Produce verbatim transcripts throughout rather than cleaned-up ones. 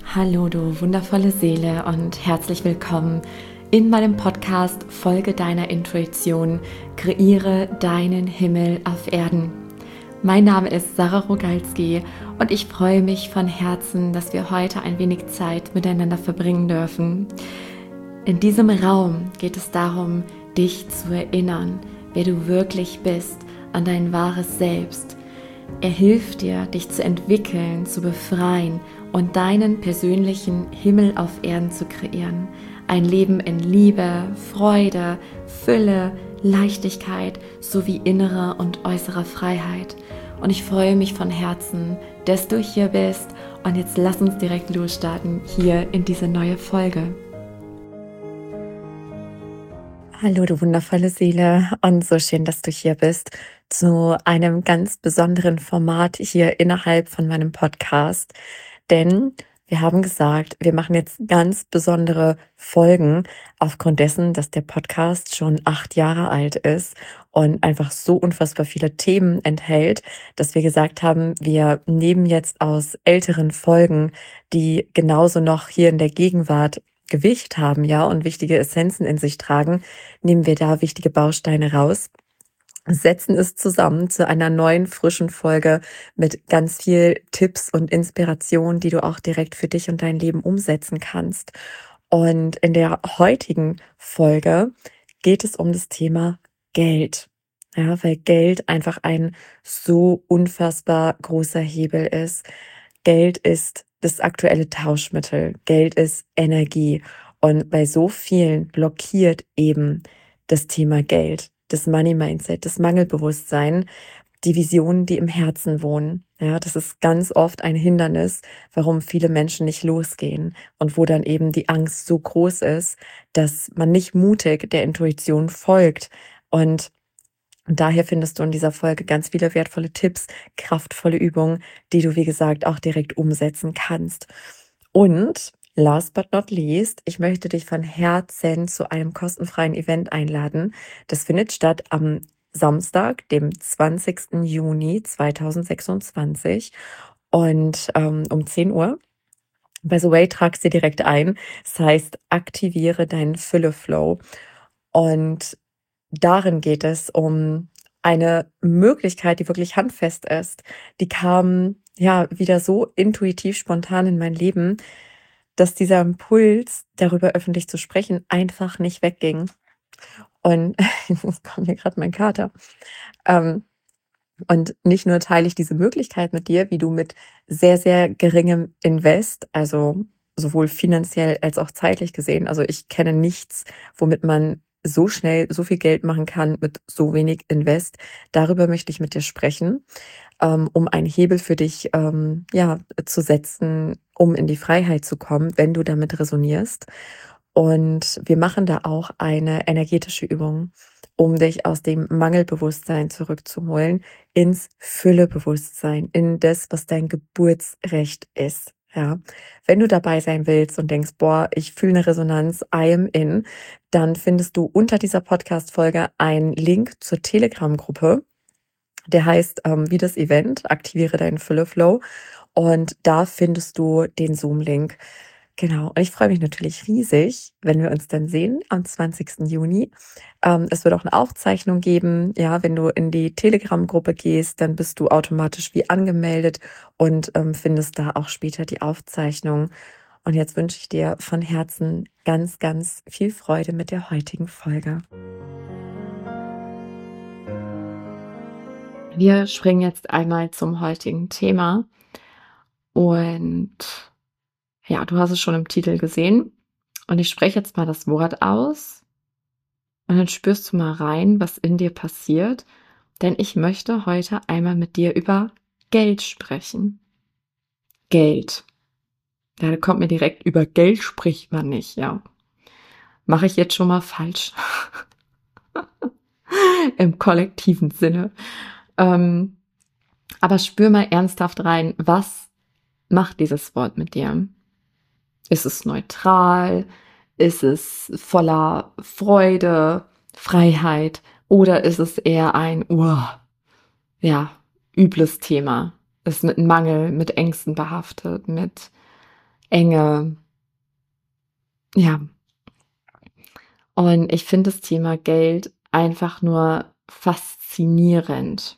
Hallo du wundervolle Seele und herzlich willkommen in meinem Podcast Folge deiner Intuition, kreiere deinen Himmel auf Erden. Mein Name ist Sarah Rogalski und ich freue mich von Herzen, dass wir heute ein wenig Zeit miteinander verbringen dürfen. In diesem Raum geht es darum, dich zu erinnern, wer du wirklich bist, an dein wahres Selbst. Er hilft dir, dich zu entwickeln, zu befreien und deinen persönlichen Himmel auf Erden zu kreieren. Ein Leben in Liebe, Freude, Fülle, Leichtigkeit sowie innerer und äußerer Freiheit. Und ich freue mich von Herzen, dass du hier bist. Und jetzt lass uns direkt losstarten hier in diese neue Folge. Hallo, du wundervolle Seele, und so schön, dass du hier bist zu einem ganz besonderen Format hier innerhalb von meinem Podcast. Denn wir haben gesagt, wir machen jetzt ganz besondere Folgen aufgrund dessen, dass der Podcast schon acht Jahre alt ist und einfach so unfassbar viele Themen enthält, dass wir gesagt haben, wir nehmen jetzt aus älteren Folgen, die genauso noch hier in der Gegenwart Gewicht haben, ja, und wichtige Essenzen in sich tragen, nehmen wir da wichtige Bausteine raus, setzen es zusammen zu einer neuen, frischen Folge mit ganz viel Tipps und Inspiration, die du auch direkt für dich und dein Leben umsetzen kannst. Und in der heutigen Folge geht es um das Thema Geld. Ja, weil Geld einfach ein so unfassbar großer Hebel ist. Geld ist das aktuelle Tauschmittel. Geld ist Energie. Und bei so vielen blockiert eben das Thema Geld, das Money Mindset, das Mangelbewusstsein, die Visionen, die im Herzen wohnen. Ja, das ist ganz oft ein Hindernis, warum viele Menschen nicht losgehen und wo dann eben die Angst so groß ist, dass man nicht mutig der Intuition folgt. Und und daher findest du in dieser Folge ganz viele wertvolle Tipps, kraftvolle Übungen, die du, wie gesagt, auch direkt umsetzen kannst. Und last but not least, ich möchte dich von Herzen zu einem kostenfreien Event einladen. Das findet statt am Samstag, dem zwanzigsten Juni zweitausendsechsundzwanzig und ähm, um zehn Uhr. By the way, trag sie direkt ein. Das heißt, aktiviere deinen Fülle-Flow. Und darin geht es um eine Möglichkeit, die wirklich handfest ist. Die kam ja wieder so intuitiv spontan in mein Leben, dass dieser Impuls, darüber öffentlich zu sprechen, einfach nicht wegging. Und jetzt kommt hier gerade mein Kater. Ähm, und nicht nur teile ich diese Möglichkeit mit dir, wie du mit sehr, sehr geringem Invest, also sowohl finanziell als auch zeitlich gesehen, also ich kenne nichts, womit man so schnell so viel Geld machen kann mit so wenig Invest. Darüber möchte ich mit dir sprechen, ähm, um einen Hebel für dich ähm, ja, zu setzen, um in die Freiheit zu kommen, wenn du damit resonierst. Und wir machen da auch eine energetische Übung, um dich aus dem Mangelbewusstsein zurückzuholen ins Füllebewusstsein, in das, was dein Geburtsrecht ist. Ja, wenn du dabei sein willst und denkst, boah, ich fühle eine Resonanz, I am in, dann findest du unter dieser Podcast-Folge einen Link zur Telegram-Gruppe. Der heißt, ähm, wie das Event, aktiviere deinen Fülle-Flow. Und da findest du den Zoom-Link. Genau. Und ich freue mich natürlich riesig, wenn wir uns dann sehen am zwanzigsten Juni. Ähm, es wird auch eine Aufzeichnung geben. Ja, wenn du in die Telegram-Gruppe gehst, dann bist du automatisch wie angemeldet und ähm, findest da auch später die Aufzeichnung. Und jetzt wünsche ich dir von Herzen ganz, ganz viel Freude mit der heutigen Folge. Wir springen jetzt einmal zum heutigen Thema. Und ja, du hast es schon im Titel gesehen. Und ich spreche jetzt mal das Wort aus. Und dann spürst du mal rein, was in dir passiert. Denn ich möchte heute einmal mit dir über Geld sprechen. Geld. Ja, da kommt mir direkt, über Geld spricht man nicht, ja. Mache ich jetzt schon mal falsch. Im kollektiven Sinne. Ähm, aber spür mal ernsthaft rein, was macht dieses Wort mit dir? Ist es neutral? Ist es voller Freude, Freiheit? Oder ist es eher ein, uh, ja, übles Thema? Ist mit Mangel, mit Ängsten behaftet, mit Enge. Ja. Und ich finde das Thema Geld einfach nur faszinierend.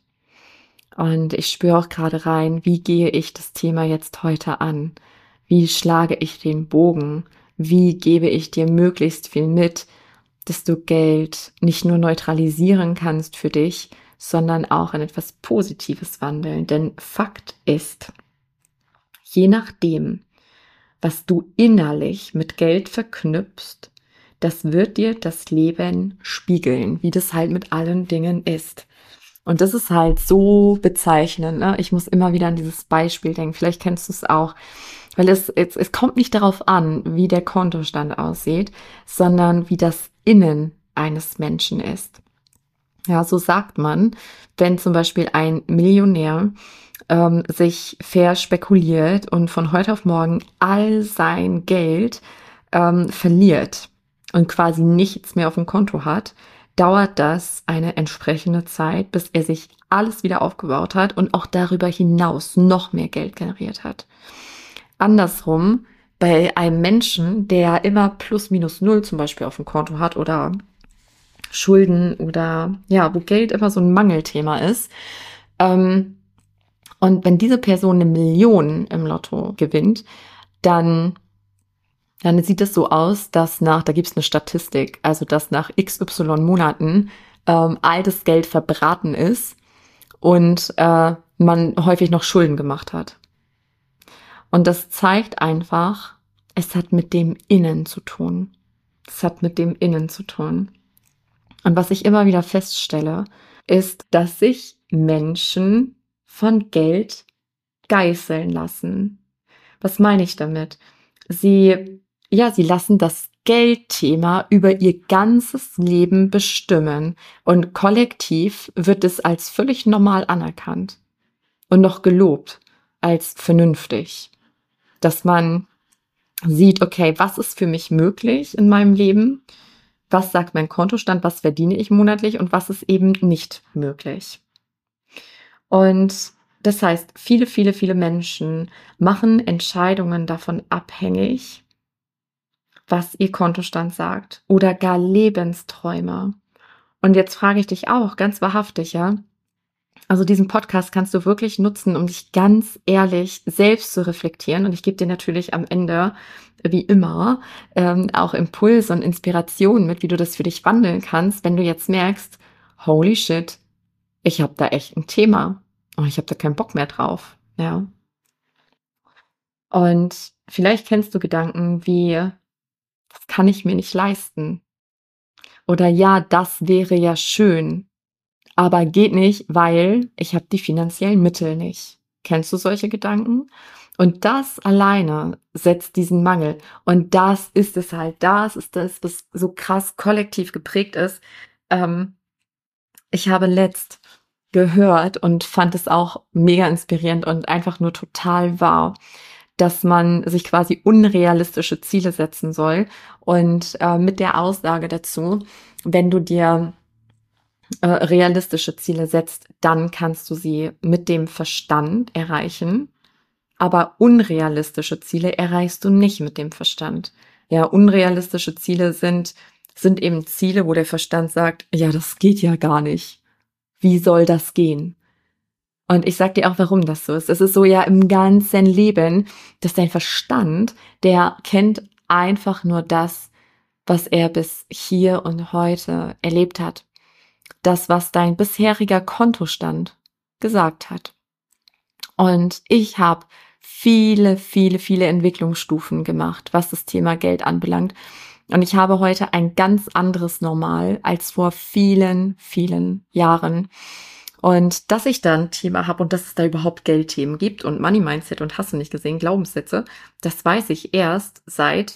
Und ich spüre auch gerade rein, wie gehe ich das Thema jetzt heute an? Wie schlage ich den Bogen? Wie gebe ich dir möglichst viel mit, dass du Geld nicht nur neutralisieren kannst für dich, sondern auch in etwas Positives wandeln? Denn Fakt ist, je nachdem, was du innerlich mit Geld verknüpfst, das wird dir das Leben spiegeln, wie das halt mit allen Dingen ist. Und das ist halt so bezeichnend, ne? Ich muss immer wieder an dieses Beispiel denken. Vielleicht kennst du es auch. Weil es, es, es kommt nicht darauf an, wie der Kontostand aussieht, sondern wie das Innen eines Menschen ist. Ja, so sagt man, wenn zum Beispiel ein Millionär ähm, sich verspekuliert und von heute auf morgen all sein Geld ähm, verliert und quasi nichts mehr auf dem Konto hat, dauert das eine entsprechende Zeit, bis er sich alles wieder aufgebaut hat und auch darüber hinaus noch mehr Geld generiert hat. Andersrum, bei einem Menschen, der immer plus minus null zum Beispiel auf dem Konto hat oder Schulden oder ja, wo Geld immer so ein Mangelthema ist, ähm, und wenn diese Person eine Million im Lotto gewinnt, dann dann sieht es so aus, dass nach, da gibt es eine Statistik, also dass nach X Y Monaten ähm, all das Geld verbraten ist und äh, man häufig noch Schulden gemacht hat. Und das zeigt einfach, es hat mit dem Innen zu tun. Es hat mit dem Innen zu tun. Und was ich immer wieder feststelle, ist, dass sich Menschen von Geld geißeln lassen. Was meine ich damit? Sie Ja, sie lassen das Geldthema über ihr ganzes Leben bestimmen und kollektiv wird es als völlig normal anerkannt und noch gelobt als vernünftig, dass man sieht, okay, was ist für mich möglich in meinem Leben? Was sagt mein Kontostand? Was verdiene ich monatlich und was ist eben nicht möglich? Und das heißt, viele, viele, viele Menschen machen Entscheidungen davon abhängig, was ihr Kontostand sagt oder gar Lebensträume. Und jetzt frage ich dich auch ganz wahrhaftig, ja, also diesen Podcast kannst du wirklich nutzen, um dich ganz ehrlich selbst zu reflektieren. Und ich gebe dir natürlich am Ende, wie immer, ähm, auch Impulse und Inspirationen mit, wie du das für dich wandeln kannst, wenn du jetzt merkst, holy shit, ich habe da echt ein Thema und ich habe da keinen Bock mehr drauf. Ja. Und vielleicht kennst du Gedanken wie, das kann ich mir nicht leisten. Oder ja, das wäre ja schön, aber geht nicht, weil ich habe die finanziellen Mittel nicht. Kennst du solche Gedanken? Und das alleine setzt diesen Mangel. Und das ist es halt, das ist das, was so krass kollektiv geprägt ist. Ähm, ich habe letzt gehört und fand es auch mega inspirierend und einfach nur total wahr, dass man sich quasi unrealistische Ziele setzen soll. Und äh, mit der Aussage dazu, wenn du dir äh, realistische Ziele setzt, dann kannst du sie mit dem Verstand erreichen. Aber unrealistische Ziele erreichst du nicht mit dem Verstand. Ja, unrealistische Ziele sind, sind eben Ziele, wo der Verstand sagt, ja, das geht ja gar nicht. Wie soll das gehen? Und ich sag dir auch, warum das so ist. Es ist so ja im ganzen Leben, dass dein Verstand, der kennt einfach nur das, was er bis hier und heute erlebt hat. Das, was dein bisheriger Kontostand gesagt hat. Und ich habe viele, viele, viele Entwicklungsstufen gemacht, was das Thema Geld anbelangt. Und ich habe heute ein ganz anderes Normal als vor vielen, vielen Jahren. Und dass ich da ein Thema habe und dass es da überhaupt Geldthemen gibt und Money Mindset und hast du nicht gesehen, Glaubenssätze, das weiß ich erst seit,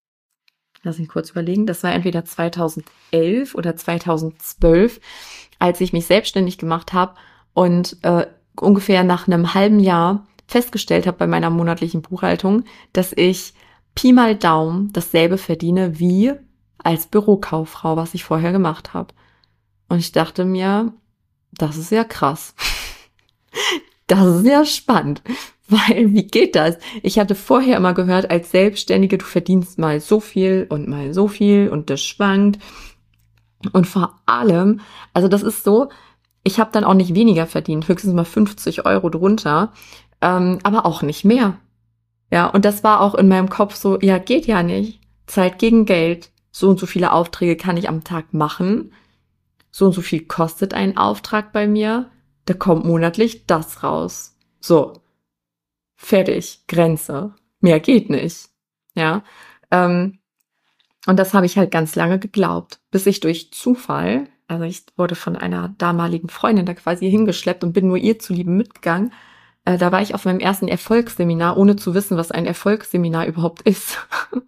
lass mich kurz überlegen, das war entweder zweitausendelf oder zweitausendzwölf, als ich mich selbstständig gemacht habe und äh, ungefähr nach einem halben Jahr festgestellt habe bei meiner monatlichen Buchhaltung, dass ich Pi mal Daumen dasselbe verdiene wie als Bürokauffrau, was ich vorher gemacht habe. Und ich dachte mir, das ist ja krass. Das ist ja spannend. Weil, wie geht das? Ich hatte vorher immer gehört, als Selbstständige, du verdienst mal so viel und mal so viel und das schwankt. Und vor allem, also das ist so, ich habe dann auch nicht weniger verdient, höchstens mal fünfzig Euro drunter, ähm, aber auch nicht mehr. Ja, und das war auch in meinem Kopf so, ja, geht ja nicht. Zeit gegen Geld. So und so viele Aufträge kann ich am Tag machen. So und so viel kostet ein Auftrag bei mir. Da kommt monatlich das raus. So, fertig, Grenze. Mehr geht nicht. Ja, ähm, und das habe ich halt ganz lange geglaubt, bis ich durch Zufall, also ich wurde von einer damaligen Freundin da quasi hingeschleppt und bin nur ihr zuliebe mitgegangen. Äh, da war ich auf meinem ersten Erfolgsseminar, ohne zu wissen, was ein Erfolgsseminar überhaupt ist.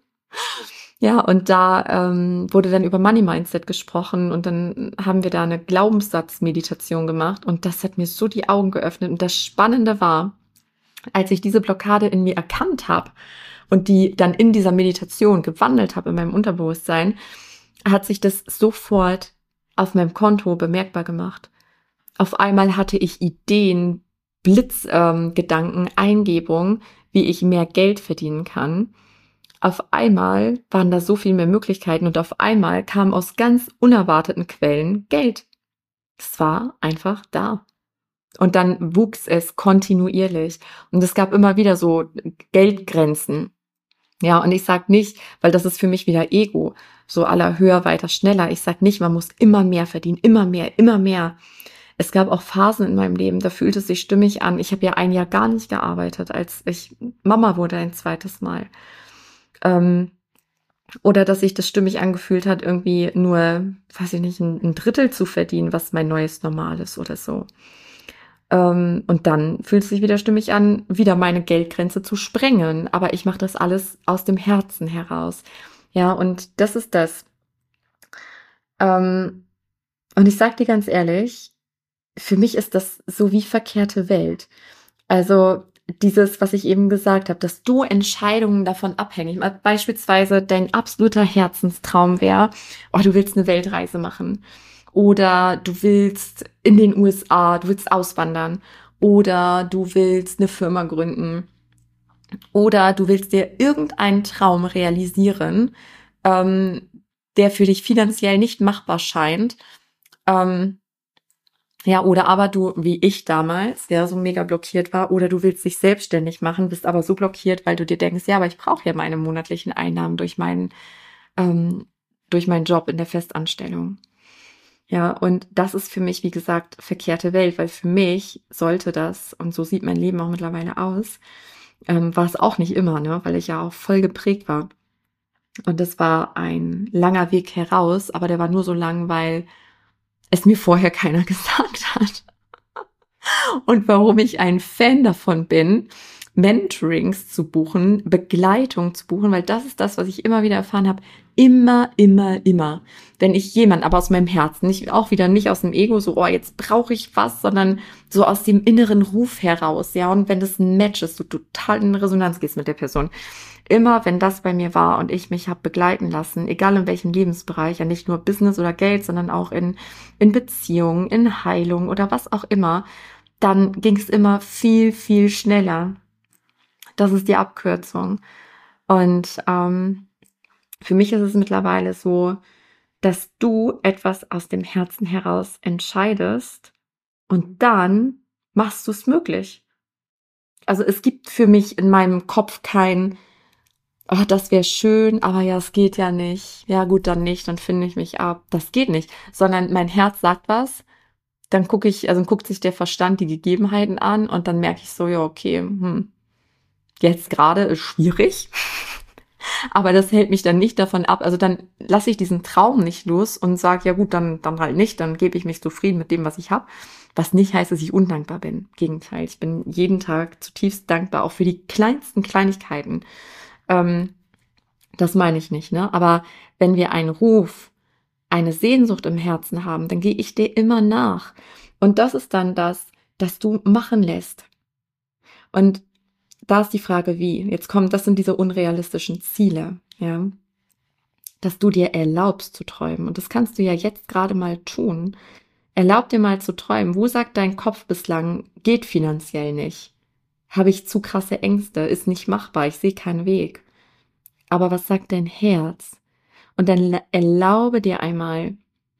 Ja, und da ähm, wurde dann über Money Mindset gesprochen und dann haben wir da eine Glaubenssatzmeditation gemacht und das hat mir so die Augen geöffnet. Und das Spannende war, als ich diese Blockade in mir erkannt habe und die dann in dieser Meditation gewandelt habe in meinem Unterbewusstsein, hat sich das sofort auf meinem Konto bemerkbar gemacht. Auf einmal hatte ich Ideen, Blitzgedanken, ähm, Eingebungen, wie ich mehr Geld verdienen kann. Auf einmal waren da so viel mehr Möglichkeiten und auf einmal kam aus ganz unerwarteten Quellen Geld. Es war einfach da. Und dann wuchs es kontinuierlich. Und es gab immer wieder so Geldgrenzen. Ja, und ich sag nicht, weil das ist für mich wieder Ego, so aller höher, weiter, schneller. Ich sag nicht, man muss immer mehr verdienen, immer mehr, immer mehr. Es gab auch Phasen in meinem Leben, da fühlte es sich stimmig an. Ich habe ja ein Jahr gar nicht gearbeitet, als ich Mama wurde ein zweites Mal. Ähm, oder dass sich das stimmig angefühlt hat, irgendwie nur, weiß ich nicht, ein, ein Drittel zu verdienen, was mein neues Normal ist oder so. Ähm, und dann fühlt es sich wieder stimmig an, wieder meine Geldgrenze zu sprengen. Aber ich mache das alles aus dem Herzen heraus. Ja, und das ist das. Ähm, und ich sag dir ganz ehrlich, für mich ist das so wie verkehrte Welt. Also dieses, was ich eben gesagt habe, dass du Entscheidungen davon abhängig machst. Beispielsweise dein absoluter Herzenstraum wäre, oh, du willst eine Weltreise machen. Oder du willst in den U S A, du willst auswandern. Oder du willst eine Firma gründen. Oder du willst dir irgendeinen Traum realisieren, ähm, der für dich finanziell nicht machbar scheint. Ähm, ja, oder aber du, wie ich damals, der so mega blockiert war, oder du willst dich selbstständig machen, bist aber so blockiert, weil du dir denkst, ja, aber ich brauche ja meine monatlichen Einnahmen durch meinen, ähm, durch meinen Job in der Festanstellung. Ja, und das ist für mich, wie gesagt, verkehrte Welt, weil für mich sollte das, und so sieht mein Leben auch mittlerweile aus, ähm, war es auch nicht immer, ne, weil ich ja auch voll geprägt war. Und das war ein langer Weg heraus, aber der war nur so lang, weil es mir vorher keiner gesagt hat. Und warum ich ein Fan davon bin, Mentorings zu buchen, Begleitung zu buchen, weil das ist das, was ich immer wieder erfahren habe. Immer, immer, immer. Wenn ich jemand, aber aus meinem Herzen, nicht, auch wieder nicht aus dem Ego, so, oh, jetzt brauche ich was, sondern so aus dem inneren Ruf heraus, ja. Und wenn das ein Match ist, du total in Resonanz gehst mit der Person. Immer, wenn das bei mir war und ich mich habe begleiten lassen, egal in welchem Lebensbereich, ja nicht nur Business oder Geld, sondern auch in, in Beziehungen, in Heilung oder was auch immer, dann ging es immer viel, viel schneller. Das ist die Abkürzung. Und ähm, für mich ist es mittlerweile so, dass du etwas aus dem Herzen heraus entscheidest und dann machst du es möglich. Also es gibt für mich in meinem Kopf kein, oh, das wäre schön, aber ja, es geht ja nicht. Ja gut, dann nicht, dann finde ich mich ab. Das geht nicht. Sondern mein Herz sagt was, dann gucke ich, also guckt sich der Verstand die Gegebenheiten an und dann merke ich so, ja, okay, hm, jetzt gerade ist schwierig. Aber das hält mich dann nicht davon ab. Also dann lasse ich diesen Traum nicht los und sage, ja gut, dann, dann halt nicht, dann gebe ich mich zufrieden mit dem, was ich habe. Was nicht heißt, dass ich undankbar bin. Im Gegenteil, ich bin jeden Tag zutiefst dankbar, auch für die kleinsten Kleinigkeiten. Ähm, das meine ich nicht, ne? Aber wenn wir einen Ruf, eine Sehnsucht im Herzen haben, dann gehe ich dir immer nach. Und das ist dann das, das du machen lässt. Und da ist die Frage, wie. Jetzt kommt, das sind diese unrealistischen Ziele, ja. Dass du dir erlaubst zu träumen. Und das kannst du ja jetzt gerade mal tun. Erlaub dir mal zu träumen. Wo sagt dein Kopf bislang, geht finanziell nicht? Habe ich zu krasse Ängste? Ist nicht machbar, ich sehe keinen Weg. Aber was sagt dein Herz? Und dann erlaube dir einmal,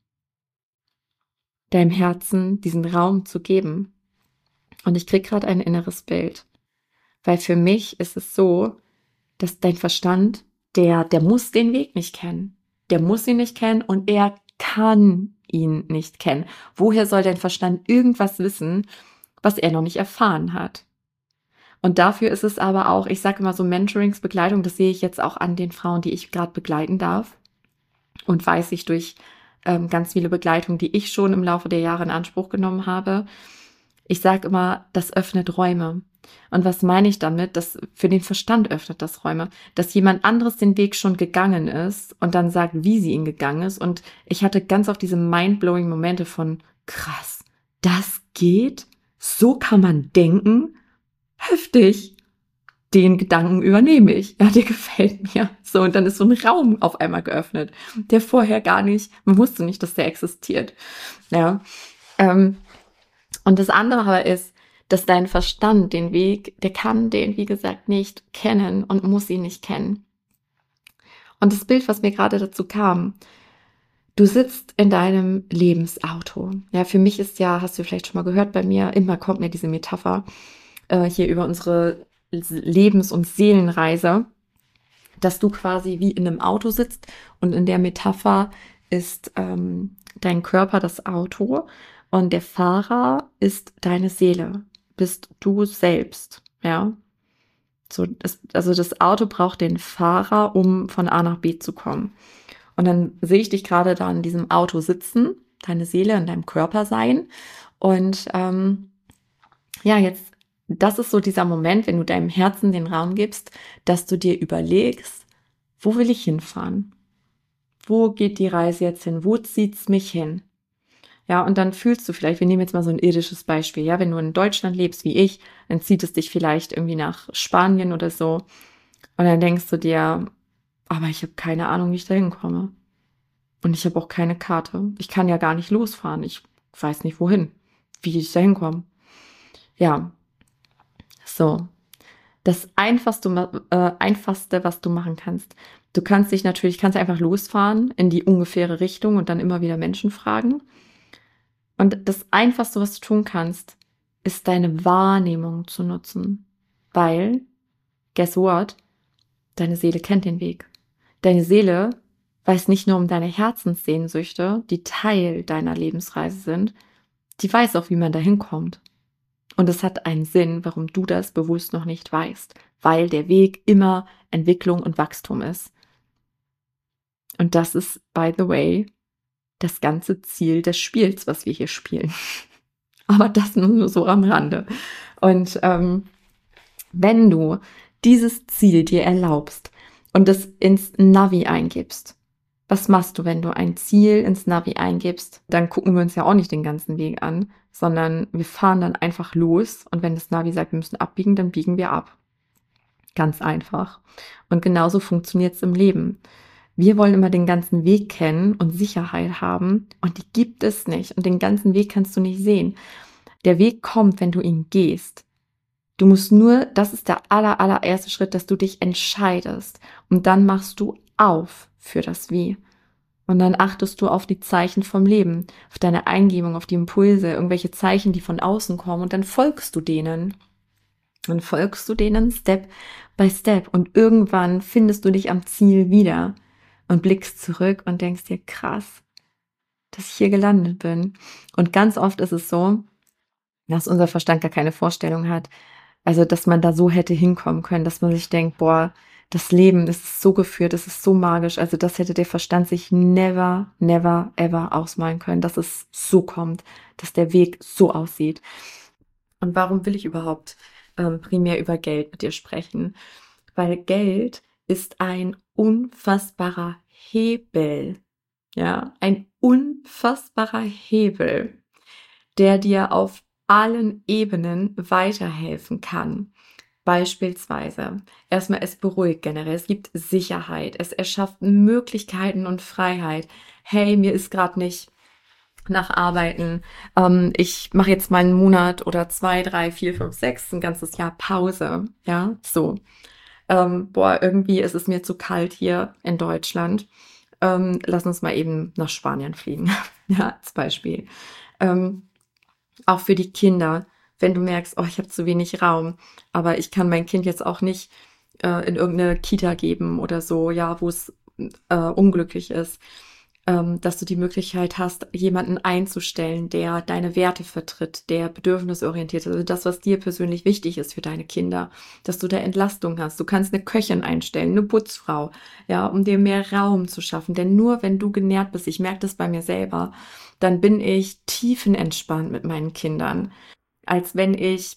deinem Herzen diesen Raum zu geben. Und ich kriege gerade ein inneres Bild. Weil für mich ist es so, dass dein Verstand, der, der muss den Weg nicht kennen. Der muss ihn nicht kennen und er kann ihn nicht kennen. Woher soll dein Verstand irgendwas wissen, was er noch nicht erfahren hat? Und dafür ist es aber auch, ich sage immer so Mentorings, Begleitung, das sehe ich jetzt auch an den Frauen, die ich gerade begleiten darf. Und weiß ich durch ähm, ganz viele Begleitungen, die ich schon im Laufe der Jahre in Anspruch genommen habe. Ich sage immer, das öffnet Räume. Und was meine ich damit? Das für den Verstand öffnet das Räume. Dass jemand anderes den Weg schon gegangen ist und dann sagt, wie sie ihn gegangen ist. Und ich hatte ganz oft diese mindblowing Momente von, krass, das geht? So kann man denken? Heftig. Den Gedanken übernehme ich. Ja, der gefällt mir. So, und dann ist so ein Raum auf einmal geöffnet, der vorher gar nicht, man wusste nicht, dass der existiert. Ja. Ähm, und das andere aber ist, dass dein Verstand den Weg, der kann den, wie gesagt, nicht kennen und muss ihn nicht kennen. Und das Bild, was mir gerade dazu kam, du sitzt in deinem Lebensauto. Ja, für mich ist ja, hast du vielleicht schon mal gehört bei mir, immer kommt mir diese Metapher äh, hier über unsere Lebens- und Seelenreise, dass du quasi wie in einem Auto sitzt und in der Metapher ist ähm, dein Körper das Auto und der Fahrer ist deine Seele, bist du selbst, ja. So, das, also das Auto braucht den Fahrer, um von A nach B zu kommen. Und dann sehe ich dich gerade da in diesem Auto sitzen, deine Seele in deinem Körper sein und ähm, ja, jetzt das ist so dieser Moment, wenn du deinem Herzen den Raum gibst, dass du dir überlegst, wo will ich hinfahren? Wo geht die Reise jetzt hin? Wo zieht's mich hin? Ja, und dann fühlst du vielleicht, wir nehmen jetzt mal so ein irdisches Beispiel, ja, wenn du in Deutschland lebst wie ich, dann zieht es dich vielleicht irgendwie nach Spanien oder so. Und dann denkst du dir, aber ich habe keine Ahnung, wie ich da hinkomme. Und ich habe auch keine Karte. Ich kann ja gar nicht losfahren. Ich weiß nicht wohin, wie ich da hinkomme. Ja, so. Das einfachste, äh, einfachste, was du machen kannst. Du kannst dich natürlich, kannst einfach losfahren in die ungefähre Richtung und dann immer wieder Menschen fragen. Und das Einfachste, was du tun kannst, ist deine Wahrnehmung zu nutzen. Weil, guess what? Deine Seele kennt den Weg. Deine Seele weiß nicht nur um deine Herzenssehnsüchte, die Teil deiner Lebensreise sind, die weiß auch, wie man da hinkommt. Und es hat einen Sinn, warum du das bewusst noch nicht weißt, weil der Weg immer Entwicklung und Wachstum ist. Und das ist, by the way, das ganze Ziel des Spiels, was wir hier spielen. Aber das nur so am Rande. Und ähm, wenn du dieses Ziel dir erlaubst und es ins Navi eingibst, was machst du, wenn du ein Ziel ins Navi eingibst? Dann gucken wir uns ja auch nicht den ganzen Weg an, sondern wir fahren dann einfach los und wenn das Navi sagt, wir müssen abbiegen, dann biegen wir ab. Ganz einfach. Und genauso funktioniert es im Leben. Wir wollen immer den ganzen Weg kennen und Sicherheit haben und die gibt es nicht und den ganzen Weg kannst du nicht sehen. Der Weg kommt, wenn du ihn gehst. Du musst nur, das ist der aller, allererste Schritt, dass du dich entscheidest und dann machst du auf für das Wie. Und dann achtest du auf die Zeichen vom Leben, auf deine Eingebung, auf die Impulse, irgendwelche Zeichen, die von außen kommen und dann folgst du denen. Dann folgst du denen Step by Step und irgendwann findest du dich am Ziel wieder und blickst zurück und denkst dir, krass, dass ich hier gelandet bin. Und ganz oft ist es so, dass unser Verstand gar keine Vorstellung hat, also dass man da so hätte hinkommen können, dass man sich denkt, boah, das Leben ist so geführt, es ist so magisch, also das hätte der Verstand sich never, never, ever ausmalen können, dass es so kommt, dass der Weg so aussieht. Und warum will ich überhaupt ähm, primär über Geld mit dir sprechen? Weil Geld ist ein unfassbarer Hebel, ja, ein unfassbarer Hebel, der dir auf allen Ebenen weiterhelfen kann. Beispielsweise, erstmal, es beruhigt generell, es gibt Sicherheit, es erschafft Möglichkeiten und Freiheit. Hey, mir ist gerade nicht nach Arbeiten. Ähm, ich mache jetzt mal einen Monat oder zwei, drei, vier, fünf, sechs, ein ganzes Jahr Pause. Ja, so. Ähm, boah, irgendwie ist es mir zu kalt hier in Deutschland. Ähm, lass uns mal eben nach Spanien fliegen. Ja, als Beispiel. Ähm, auch für die Kinder, wenn du merkst, oh, ich habe zu wenig Raum, aber ich kann mein Kind jetzt auch nicht äh, in irgendeine Kita geben oder so, ja, wo es äh, unglücklich ist, ähm, dass du die Möglichkeit hast, jemanden einzustellen, der deine Werte vertritt, der bedürfnisorientiert ist, also das, was dir persönlich wichtig ist für deine Kinder, dass du da Entlastung hast. Du kannst eine Köchin einstellen, eine Putzfrau, ja, um dir mehr Raum zu schaffen. Denn nur wenn du genährt bist, ich merke das bei mir selber, dann bin ich tiefenentspannt mit meinen Kindern, als wenn ich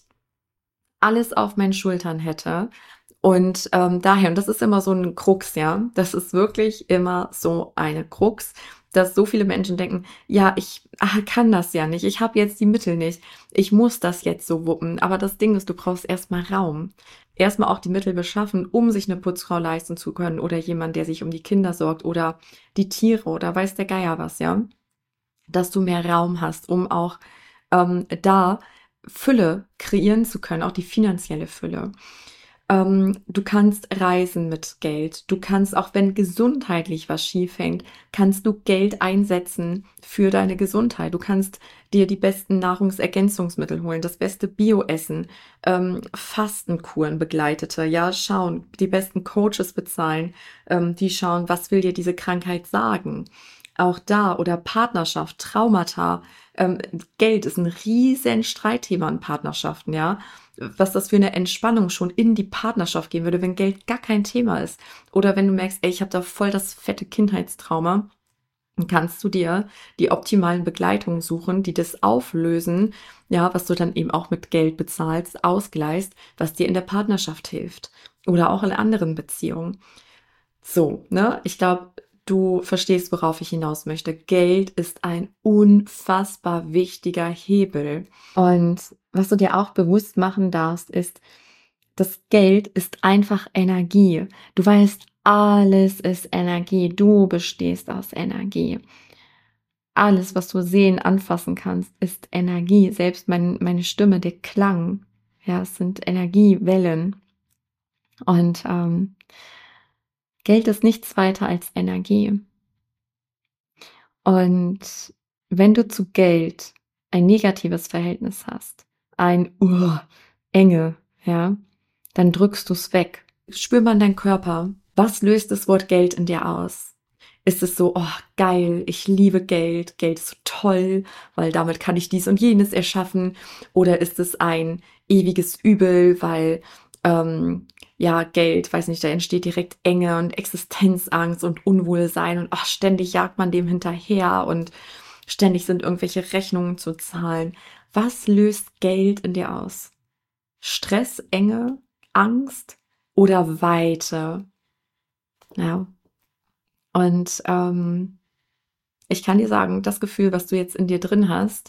alles auf meinen Schultern hätte. Und ähm, daher, und das ist immer so ein Krux, ja, das ist wirklich immer so eine Krux, dass so viele Menschen denken, ja, ich ah, kann das ja nicht, ich habe jetzt die Mittel nicht, ich muss das jetzt so wuppen. Aber das Ding ist, du brauchst erstmal Raum. Erstmal auch die Mittel beschaffen, um sich eine Putzfrau leisten zu können oder jemand, der sich um die Kinder sorgt oder die Tiere oder weiß der Geier was, ja. Dass du mehr Raum hast, um auch ähm, da Fülle kreieren zu können, auch die finanzielle Fülle. Ähm, du kannst reisen mit Geld. Du kannst, auch wenn gesundheitlich was schief hängt, kannst du Geld einsetzen für deine Gesundheit. Du kannst dir die besten Nahrungsergänzungsmittel holen, das beste Bio-Essen, ähm, Fastenkuren begleitete, ja, schauen, die besten Coaches bezahlen, ähm, die schauen, was will dir diese Krankheit sagen. Auch da, oder Partnerschaft, Traumata, ähm, Geld ist ein riesen Streitthema in Partnerschaften, ja. Was das für eine Entspannung schon in die Partnerschaft geben würde, wenn Geld gar kein Thema ist. Oder wenn du merkst, ey, ich habe da voll das fette Kindheitstrauma, dann kannst du dir die optimalen Begleitungen suchen, die das auflösen, ja, was du dann eben auch mit Geld bezahlst, ausgleichst, was dir in der Partnerschaft hilft. Oder auch in anderen Beziehungen. So, ne? Ich glaube, du verstehst, worauf ich hinaus möchte. Geld ist ein unfassbar wichtiger Hebel. Und was du dir auch bewusst machen darfst, ist, das Geld ist einfach Energie. Du weißt, alles ist Energie. Du bestehst aus Energie. Alles, was du sehen, anfassen kannst, ist Energie. Selbst mein, meine Stimme, der Klang, ja, es sind Energiewellen. Und ähm, Geld ist nichts weiter als Energie. Und wenn du zu Geld ein negatives Verhältnis hast, ein uh, Enge, ja, dann drückst du es weg. Spür mal in deinen Körper. Was löst das Wort Geld in dir aus? Ist es so, oh geil, ich liebe Geld, Geld ist so toll, weil damit kann ich dies und jenes erschaffen? Oder ist es ein ewiges Übel, weil ähm, ja, Geld, weiß nicht, da entsteht direkt Enge und Existenzangst und Unwohlsein und ach, ständig jagt man dem hinterher und ständig sind irgendwelche Rechnungen zu zahlen. Was löst Geld in dir aus? Stress, Enge, Angst oder Weite? Ja. Und ähm, ich kann dir sagen, das Gefühl, was du jetzt in dir drin hast,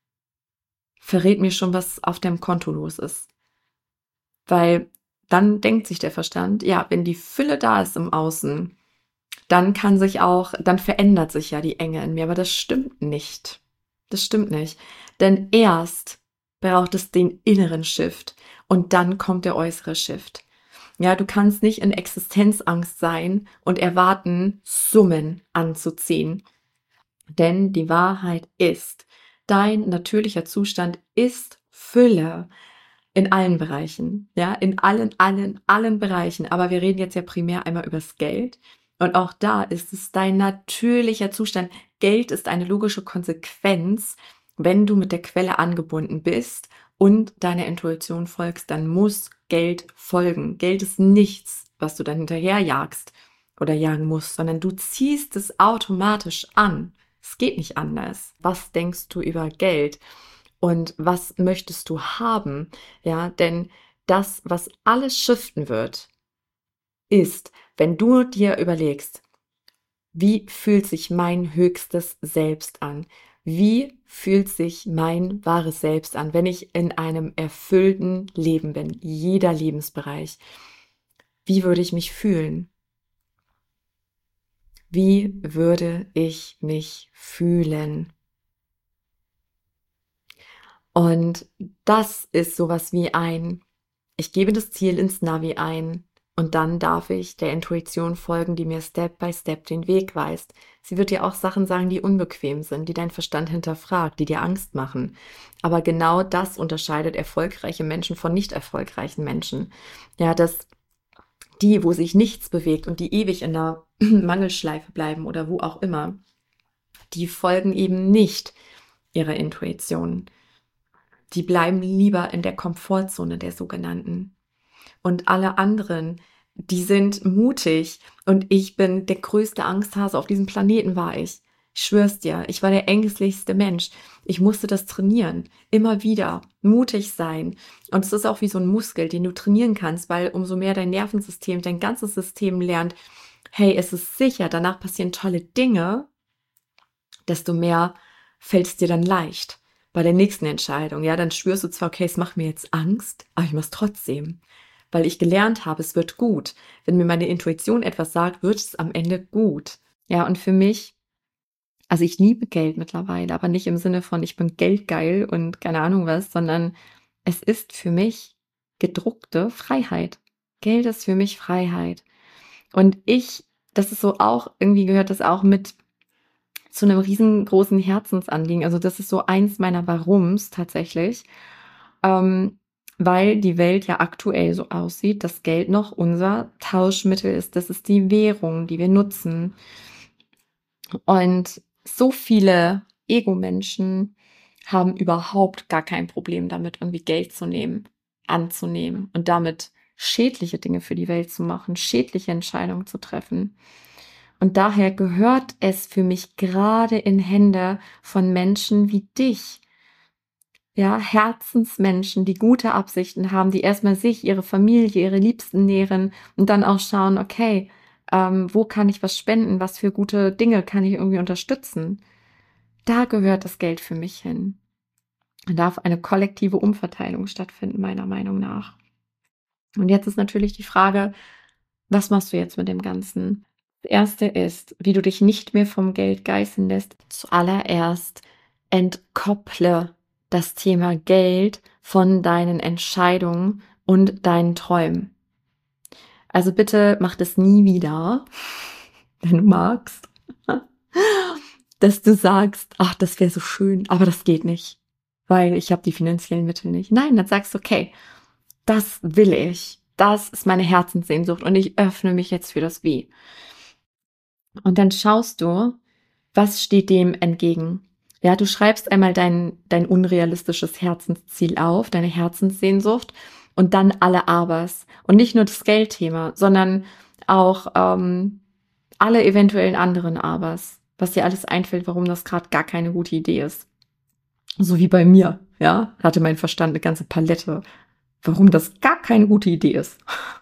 verrät mir schon, was auf deinem Konto los ist. Weil dann denkt sich der Verstand, ja, wenn die Fülle da ist im Außen, dann kann sich auch, dann verändert sich ja die Enge in mir, aber das stimmt nicht. Das stimmt nicht. Denn erst braucht es den inneren Shift und dann kommt der äußere Shift. Ja, du kannst nicht in Existenzangst sein und erwarten, Summen anzuziehen. Denn die Wahrheit ist, dein natürlicher Zustand ist Fülle. In allen Bereichen, ja, in allen, allen, allen Bereichen. Aber wir reden jetzt ja primär einmal übers Geld. Und auch da ist es dein natürlicher Zustand. Geld ist eine logische Konsequenz, wenn du mit der Quelle angebunden bist und deiner Intuition folgst, dann muss Geld folgen. Geld ist nichts, was du dann hinterherjagst oder jagen musst, sondern du ziehst es automatisch an. Es geht nicht anders. Was denkst du über Geld? Und was möchtest du haben? Ja, denn das, was alles shiften wird, ist, wenn du dir überlegst, wie fühlt sich mein höchstes Selbst an? Wie fühlt sich mein wahres Selbst an, wenn ich in einem erfüllten Leben bin, jeder Lebensbereich? Wie würde ich mich fühlen? Wie würde ich mich fühlen? Und das ist sowas wie ein, ich gebe das Ziel ins Navi ein und dann darf ich der Intuition folgen, die mir Step by Step den Weg weist. Sie wird dir auch Sachen sagen, die unbequem sind, die dein Verstand hinterfragt, die dir Angst machen. Aber genau das unterscheidet erfolgreiche Menschen von nicht erfolgreichen Menschen. Ja, dass die, wo sich nichts bewegt und die ewig in der Mangelschleife bleiben oder wo auch immer, die folgen eben nicht ihrer Intuition. Die bleiben lieber in der Komfortzone der sogenannten. Und alle anderen, die sind mutig. Und ich bin der größte Angsthase auf diesem Planeten, war ich. Ich schwör's dir, ich war der ängstlichste Mensch. Ich musste das trainieren. Immer wieder. Mutig sein. Und es ist auch wie so ein Muskel, den du trainieren kannst, weil umso mehr dein Nervensystem, dein ganzes System lernt, hey, es ist sicher, danach passieren tolle Dinge, desto mehr fällt es dir dann leicht bei der nächsten Entscheidung. Ja, dann spürst du zwar, okay, es macht mir jetzt Angst, aber ich mache es trotzdem, weil ich gelernt habe, es wird gut. Wenn mir meine Intuition etwas sagt, wird es am Ende gut. Ja, und für mich, also ich liebe Geld mittlerweile, aber nicht im Sinne von, ich bin geldgeil und keine Ahnung was, sondern es ist für mich gedruckte Freiheit. Geld ist für mich Freiheit. Und ich, das ist so auch, irgendwie gehört das auch mit zu einem riesengroßen Herzensanliegen. Also das ist so eins meiner Warums tatsächlich, ähm, weil die Welt ja aktuell so aussieht, dass Geld noch unser Tauschmittel ist. Das ist die Währung, die wir nutzen. Und so viele Ego-Menschen haben überhaupt gar kein Problem damit, irgendwie Geld zu nehmen, anzunehmen und damit schädliche Dinge für die Welt zu machen, schädliche Entscheidungen zu treffen. Und daher gehört es für mich gerade in Hände von Menschen wie dich. Ja, Herzensmenschen, die gute Absichten haben, die erstmal sich, ihre Familie, ihre Liebsten nähren und dann auch schauen, okay, ähm, wo kann ich was spenden, was für gute Dinge kann ich irgendwie unterstützen. Da gehört das Geld für mich hin. Da darf eine kollektive Umverteilung stattfinden, meiner Meinung nach. Und jetzt ist natürlich die Frage, was machst du jetzt mit dem Ganzen? Das erste ist, wie du dich nicht mehr vom Geld geißeln lässt. Zuallererst entkopple das Thema Geld von deinen Entscheidungen und deinen Träumen. Also bitte mach das nie wieder, wenn du magst, dass du sagst, ach, das wäre so schön, aber das geht nicht, weil ich habe die finanziellen Mittel nicht. Nein, dann sagst du, okay, das will ich. Das ist meine Herzenssehnsucht und ich öffne mich jetzt für das Wie. Und dann schaust du, was steht dem entgegen. Ja, du schreibst einmal dein, dein unrealistisches Herzensziel auf, deine Herzenssehnsucht und dann alle Abers. Und nicht nur das Geldthema, sondern auch ähm, alle eventuellen anderen Abers, was dir alles einfällt, warum das gerade gar keine gute Idee ist. So wie bei mir, ja, hatte mein Verstand eine ganze Palette, warum das gar keine gute Idee ist.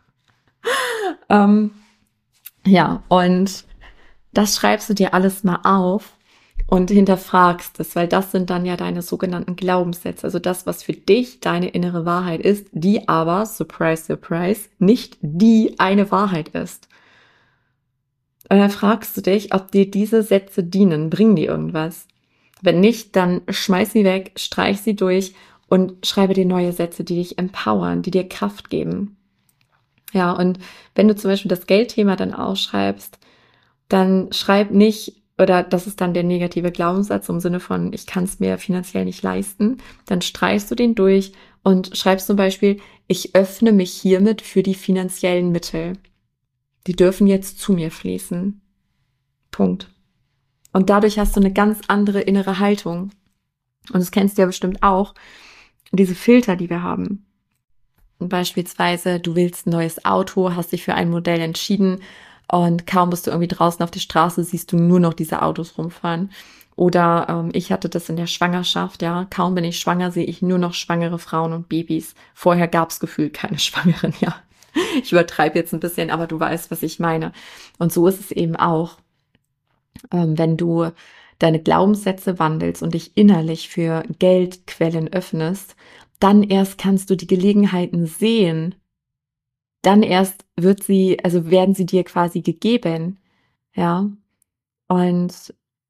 ähm, ja, und das schreibst du dir alles mal auf und hinterfragst es, weil das sind dann ja deine sogenannten Glaubenssätze, also das, was für dich deine innere Wahrheit ist, die aber, surprise, surprise, nicht die eine Wahrheit ist. Und dann fragst du dich, ob dir diese Sätze dienen, bringen die irgendwas? Wenn nicht, dann schmeiß sie weg, streich sie durch und schreibe dir neue Sätze, die dich empowern, die dir Kraft geben. Ja, und wenn du zum Beispiel das Geldthema dann ausschreibst, dann schreib nicht, oder das ist dann der negative Glaubenssatz im Sinne von, ich kann es mir finanziell nicht leisten, dann streichst du den durch und schreibst zum Beispiel, ich öffne mich hiermit für die finanziellen Mittel. Die dürfen jetzt zu mir fließen. Punkt. Und dadurch hast du eine ganz andere innere Haltung. Und das kennst du ja bestimmt auch, diese Filter, die wir haben. Und beispielsweise, du willst ein neues Auto, hast dich für ein Modell entschieden, und kaum bist du irgendwie draußen auf der Straße, siehst du nur noch diese Autos rumfahren. Oder ähm, ich hatte das in der Schwangerschaft, ja, kaum bin ich schwanger, sehe ich nur noch schwangere Frauen und Babys. Vorher gab es gefühlt keine Schwangeren, ja. Ich übertreibe jetzt ein bisschen, aber du weißt, was ich meine. Und so ist es eben auch, ähm, wenn du deine Glaubenssätze wandelst und dich innerlich für Geldquellen öffnest, dann erst kannst du die Gelegenheiten sehen, dann erst wird sie, also werden sie dir quasi gegeben, ja. Und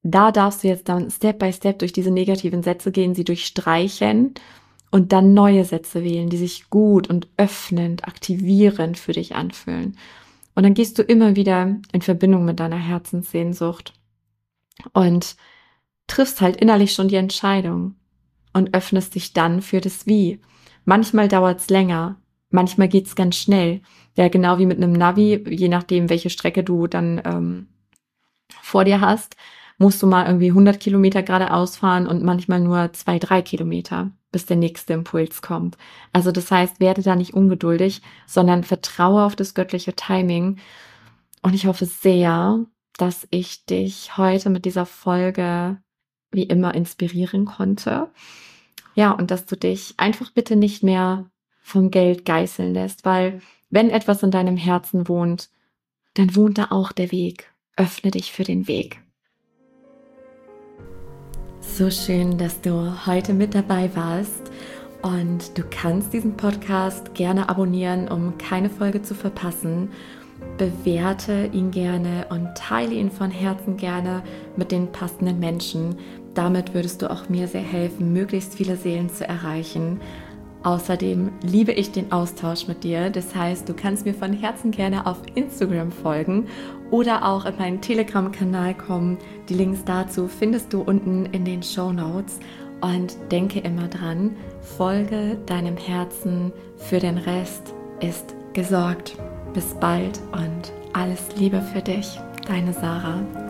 da darfst du jetzt dann Step by Step durch diese negativen Sätze gehen, sie durchstreichen und dann neue Sätze wählen, die sich gut und öffnend, aktivierend für dich anfühlen. Und dann gehst du immer wieder in Verbindung mit deiner Herzenssehnsucht und triffst halt innerlich schon die Entscheidung und öffnest dich dann für das Wie. Manchmal dauert es länger, manchmal geht es ganz schnell. Ja, genau wie mit einem Navi, je nachdem, welche Strecke du dann ähm, vor dir hast, musst du mal irgendwie hundert Kilometer geradeaus fahren und manchmal nur zwei, drei Kilometer, bis der nächste Impuls kommt. Also das heißt, werde da nicht ungeduldig, sondern vertraue auf das göttliche Timing. Und ich hoffe sehr, dass ich dich heute mit dieser Folge wie immer inspirieren konnte. Ja, und dass du dich einfach bitte nicht mehr vom Geld geißeln lässt, weil wenn etwas in deinem Herzen wohnt, dann wohnt da auch der Weg. Öffne dich für den Weg. So schön, dass du heute mit dabei warst und du kannst diesen Podcast gerne abonnieren, um keine Folge zu verpassen. Bewerte ihn gerne und teile ihn von Herzen gerne mit den passenden Menschen. Damit würdest du auch mir sehr helfen, möglichst viele Seelen zu erreichen. Außerdem liebe ich den Austausch mit dir. Das heißt, du kannst mir von Herzen gerne auf Instagram folgen oder auch in meinen Telegram-Kanal kommen. Die Links dazu findest du unten in den Shownotes. Und denke immer dran, folge deinem Herzen, für den Rest ist gesorgt. Bis bald und alles Liebe für dich, deine Sarah.